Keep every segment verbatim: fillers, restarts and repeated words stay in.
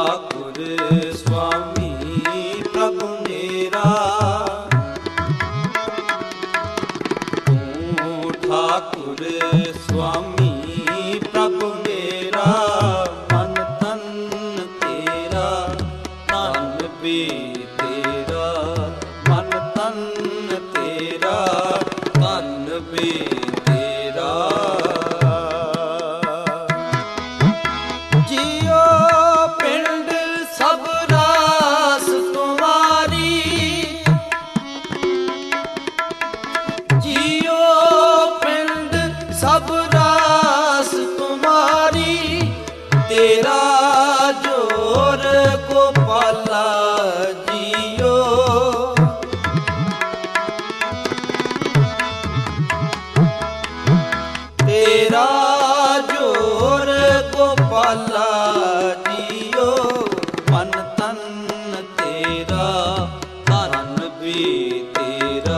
ठाकुर स्वामी प्रभु मेरा, तू ठाकुर स्वामी प्रभु मेरा, मन तन तेरा तन भी तेरा, मन तन तेरा तन भी तेरा। जियो पिंड सब रास तुम्हारी, जियो पिंड सब रास तुम्हारी, तेरा जोर गोपाला जियो, तेरा जोर गोपाला जियो, मन तन तेरा तन भी तेरा,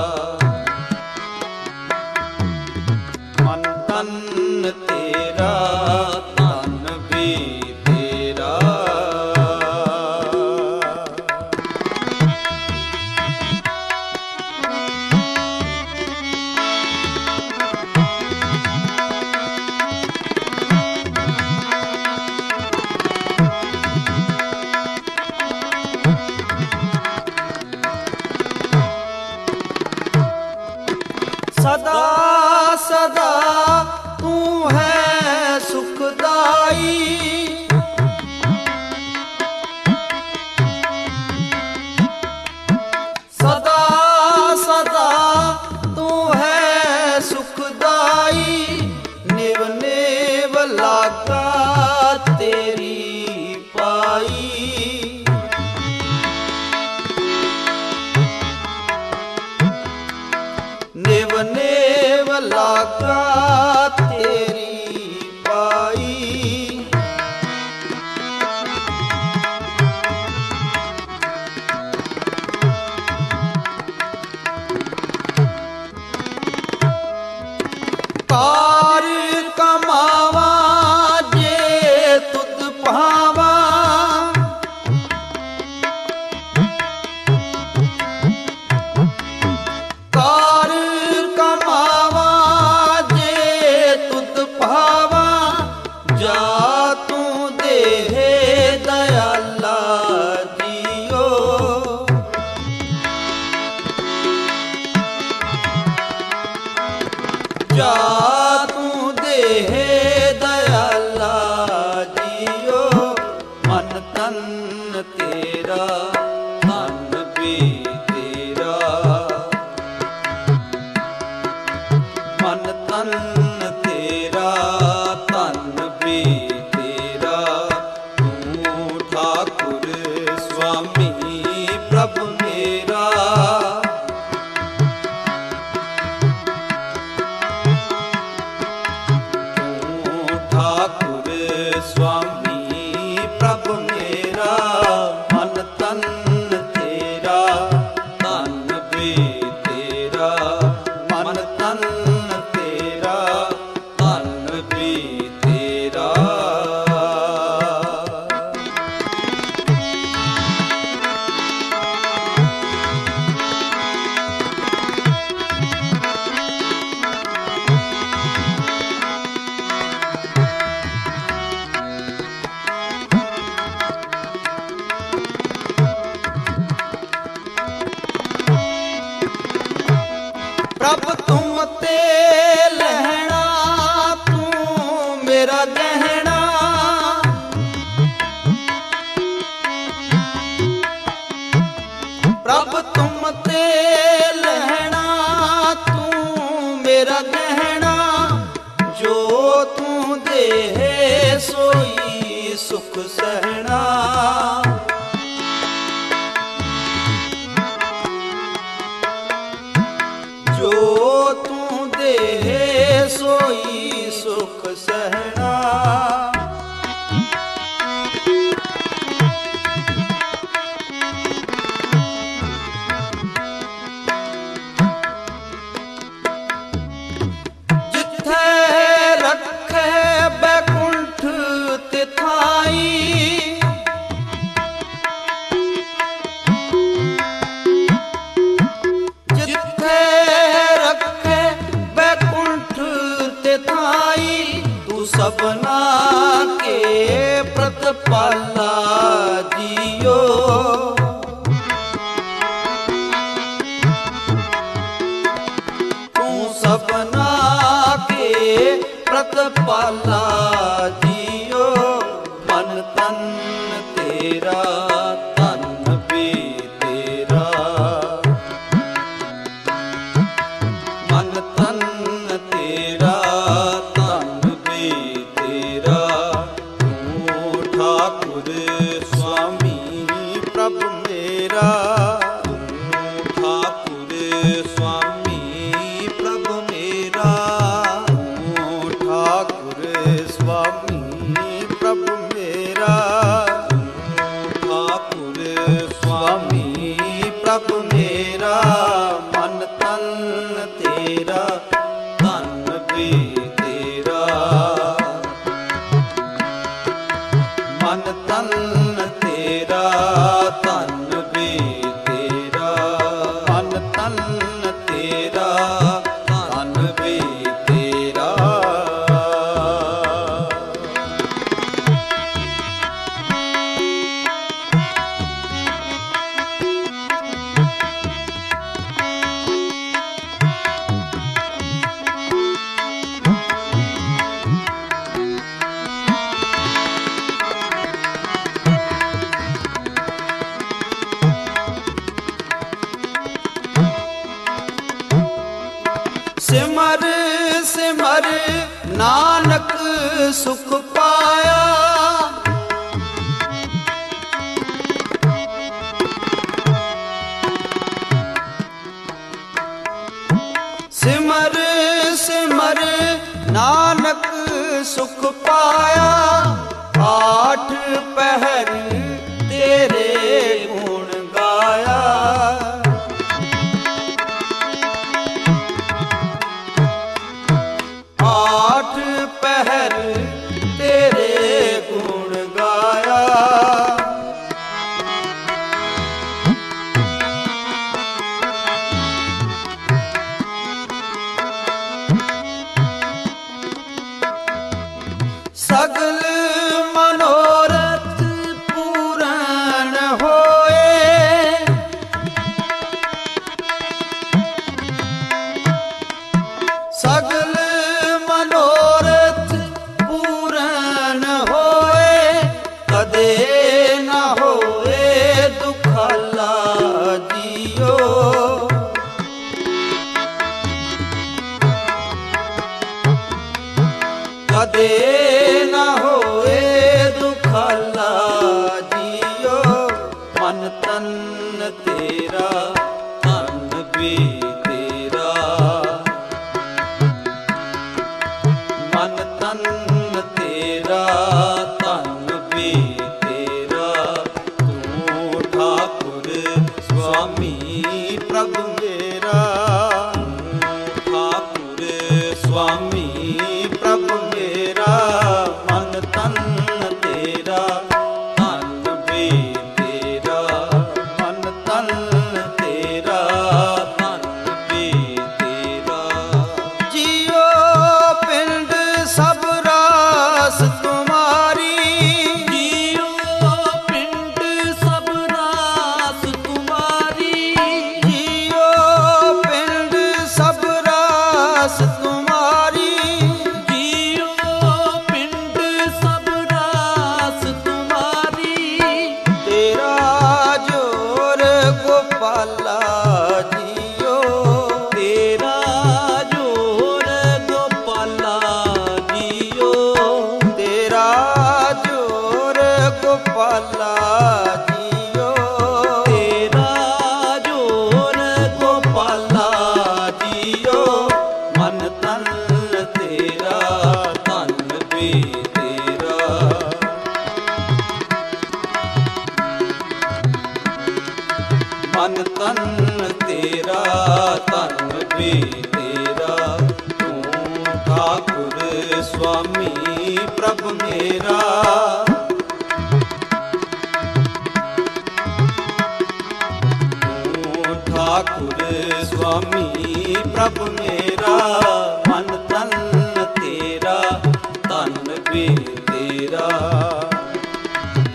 मन तन तेरा तन भी तेरा। सदा सदा तू है सुखदाई, सदा सदा तू है सुखदाई, निव निव लागा तेरी पाई, निव निव लागा तेरी पाई। कार कमावा जे तुद पावा, कार कमावा जे तुद पावा, जा तू देह दयाला जियो, जा तू देह दयाला जियो, मन तन तेरा तन भी तेरा, मन तन तेरा तन भी तेरा, तू ठाकुर स्वामी प्रभु मेरा, तू ठाकुर स्वामी प्रभु मेरा, मन तन तेरा तन भी तेरा, मन तन तेरा तन भी तेरा। प्रभ तुम ते लहना, तू मेरा गहना, प्रभ तुम ते लहना, तू मेरा गहना, जो तू देह सोई सुख सहना, जो तू देह सोई सुख सहना। जिथे रखे बैकुंठ तिथाई, ਗੋਪਾਲਾ ਜੀਓ। ਤੂੰ ਸਭਨਾ ਕੇ ਪ੍ਰਤਪਾਲਾ ਜੀਓ। ਮਨ ਤਨ ਤੇਰਾ ਧਨ ਵੀ ਤੇਰਾ, ਮਨ ਤਨ ਤੇਰਾ ਧਨ ਵੀ ਤੇਰਾ। ਤੂੰ ਠਾਕੁਰ ਸੁਆਮੀ ਪ੍ਰਭ ਮੇਰਾ, ਤੂੰ ਠਾਕੁਰ ਸੁਆਮੀ ਪ੍ਰਭ ਮੇਰਾ, ਤੂੰ ਠਾਕੁਰ ਸੁਆਮੀ ਪ੍ਰਭ ਮੇਰਾ, ਠਾਕੁਰ ਸੁਆਮੀ ਪ੍ਰਭ ਮੇਰਾ। ਮਨ ਤਨ ਤੇਰਾ ਧਨ ਵੀ ਤੇਰਾ, ਮਨ ਤਨ ਤੇਰਾ ਧਨ ਵੀ ਤੇਰਾ, ਮਨ ਤਨ ਤੇਰਾ ਧਨ ਵੀ ਤੇਰਾ। ਸਿਮਰ ਸਿਮਰ ਨਾਨਕ ਸੁਖ ਪਾਇਆ, ਸਿਮਰ ਸਿਮਰ ਨਾਨਕ ਸੁਖ ਪਾਇਆ। ਆਠ ਪਹਿਰ ਤੇਰੇ ਗੁਣ ਗਾਇਆ, ਆਠ ਪਹਿਰ ਤੇਰੇ ਗੁਣ ਗਾਇਆ। ਸਗਲ ਮਨੋਰਥ ਪੂਰਨ ਹੋਏ, ਸਗਲ ਮਨੋਰਥ ਪੂਰਨ ਹੋਏ। ਕਦੇ ਨਾ ਹੋਏ ਦੁਖਾਲਾ ਜੀਓ, ਕਦੇ ਨਾ ਹੋਏ ਦੁਖਾਲਾ ਜੀਓ। ਮਨ ਤਨ ਤੇਰਾ ਧਨ ਵੀ ਤੇਰਾ, ਮਨ ਤਨ ਤੇਰਾ ਧਨ ਵੀ ਤੇਰਾ। ਤੂੰ ਠਾਕੁਰ ਸੁਆਮੀ ਪ੍ਰਭ ਮੇਰਾ, ਠਾਕੁਰ ਸੁਆਮੀ ਪ੍ਰਭ ਮੇਰਾ। ਮਨ ਤਨ ਤੇਰਾ ਧਨ ਵੀ ਤੇਰਾ, ਮਨ ਤਨ ਤੇਰਾ ਧਨ ਵੀ ਤੇਰਾ। ਜੀਓ ਪਿੰਡ ਸਭ ਰਾਸ ਤੁਮਾਰੀ, ਜੀਓ ਪਿੰਡ ਸਭ ਰਾਸ ਤੁਮਾਰੀ, ਜੀਓ ਪਿੰਡ ਸਭ ਰਾਸ ਤੁਮਾਰੀ, ਜੀਓ ਪਿੰਡ ਸਭ ਰਾਸ ਤੁਮਾਰੀ। ਤੇਰਾ ਜੋਰ ਗੋਪਾਲਾ ਜੀਓ, ਤੇਰਾ ਜੋਰ ਗੋਪਾਲਾ ਜੀਓ, ਤੇਰਾ ਜੋਰ ਗੋਪਾਲਾ ਜੀਓ, ਤੇਰਾ ਜੋਰ ਗੋਪਾਲਾ ਜੀਓ। ਮਨ ਤਨ ਤੇਰਾ ਧਨ ਵੀ ਤੇਰਾ, ਮਨ ਤਨ ਤੇਰਾ ਧਨ ਵੀ ਤੇਰਾ। ਤੂੰ ਠਾਕੁਰ ਸੁਆਮੀ ਪ੍ਰਭ ਮੇਰਾ, ਤੂੰ ਠਾਕੁਰ ਸੁਆਮੀ ਪ੍ਰਭ ਮੇਰਾ। ਮਨ ਤਨ ਤੇਰਾ ਧਨ ਵੀ ਤੇਰਾ,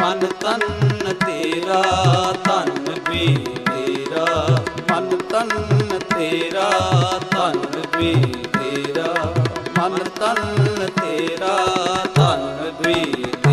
ਮਨ ਤਨ ਤੇਰਾ ਧਨ ਵੀ ਤੇਰਾ, ਮਨ ਤਨ ਤੇਰਾ ਧਨ ਵੀ ਤੇਰਾ, ਮਨ ਤਨ ਤੇਰਾ ਧਨ ਵੀ